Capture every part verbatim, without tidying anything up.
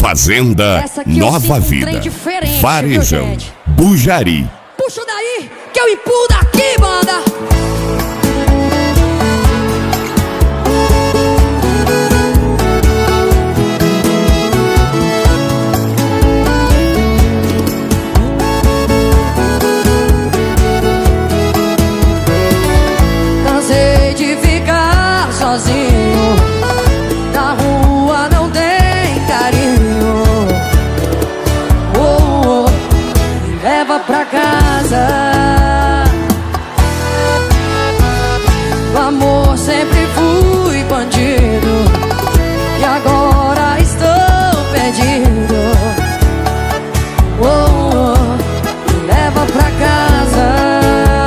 Fazenda Nova Vida, Varejão, Bujari. Puxa daí, que eu empurro daqui, banda. Cansei de ficar sozinho, na rua não tem carinho. Oh, oh, me leva pra casa. O amor sempre fui bandido e agora estou perdido. Oh, oh, me leva pra casa.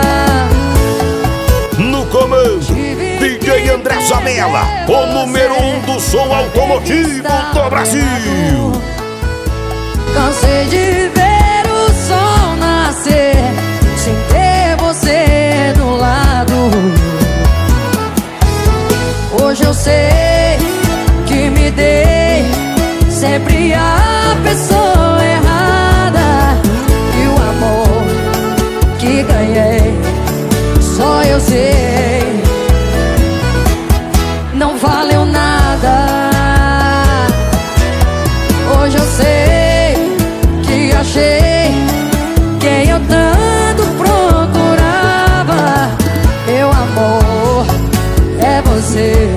No comando, D J André Zanella, o número um do som automotivo do Brasil. Cansei de ver o sol nascer sem ter você do lado. Hoje eu sei que me dei sempre a pessoa errada, e o amor que ganhei só eu sei não valeu nada. Hoje eu sei que achei quem eu tanto procurava. Meu amor é você.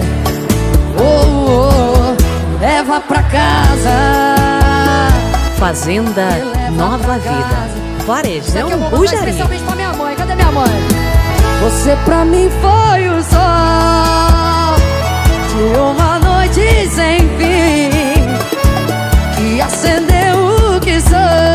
Oh, oh, leva pra casa. Fazenda Nova Vida, Varejão, Bujari. Especialmente pra minha mãe. Cadê minha mãe? Você pra mim foi o sol de uma noite sem fim, que acendeu o que sou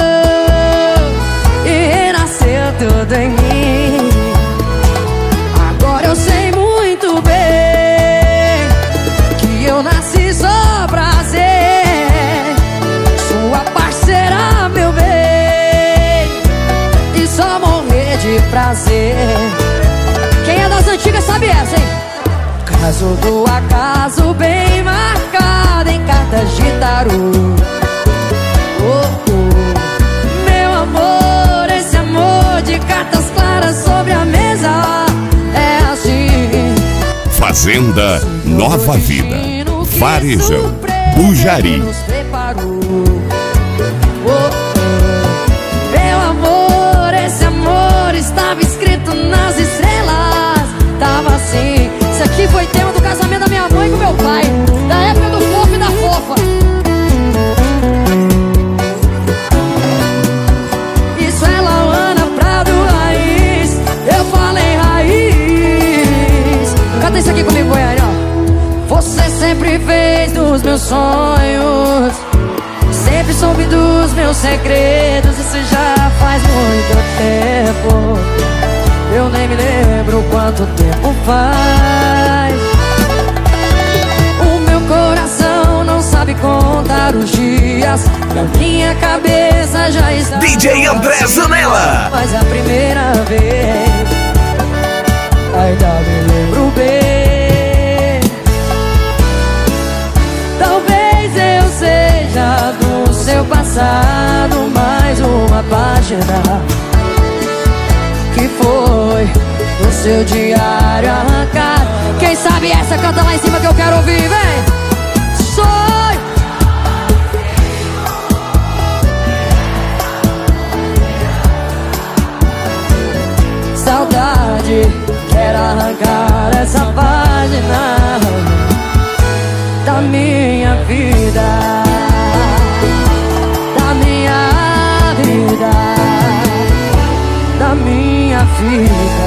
e renasceu tudo em mim. Agora eu sei muito bem que eu nasci só pra ser sua parceira, meu bem, e só morrer de prazer. Quem é das antigas sabe essa, hein? Caso do acaso bem marcado em cartas de tarô. Oh, oh, meu amor, esse amor de cartas claras sobre a mesa é assim. Fazenda Nova Vida, Varejão, Bujari. Oh, oh, meu amor, esse amor estava escrito nas estrelas. Tava assim. Isso aqui foi tema do casamento da minha mãe com meu pai, da época do fofo e da fofa. Isso é Lauana Prado Raiz. Eu falei raiz. Canta isso aqui comigo, Goiânia. Você sempre fez dos meus sonhos, sempre soube dos meus segredos. Isso já faz muito tempo, eu nem me lembro quanto tempo faz. O meu coração não sabe contar os dias, na minha cabeça já está D J André Zanella. Mas a primeira vez ainda me lembro bem. Talvez eu seja do seu passado mais uma página que foi no seu diário arrancado. Quem sabe essa canta lá em cima que eu quero ouvir, vem! Sonho. Saudade, quero arrancar essa página da minha vida, da minha vida, da minha vida.